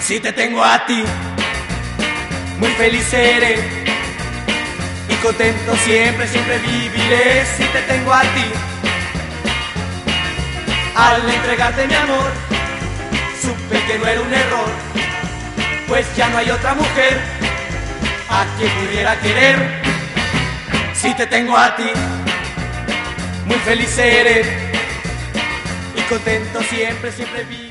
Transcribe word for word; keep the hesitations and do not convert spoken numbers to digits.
Si te tengo a ti, muy feliz seré y contento siempre, siempre viviré. Si te tengo a ti, al entregarte mi amor, supe que no era un error, pues ya no hay otra mujer a quien pudiera querer. Si te tengo a ti, muy feliz seré y contento siempre, siempre viviré.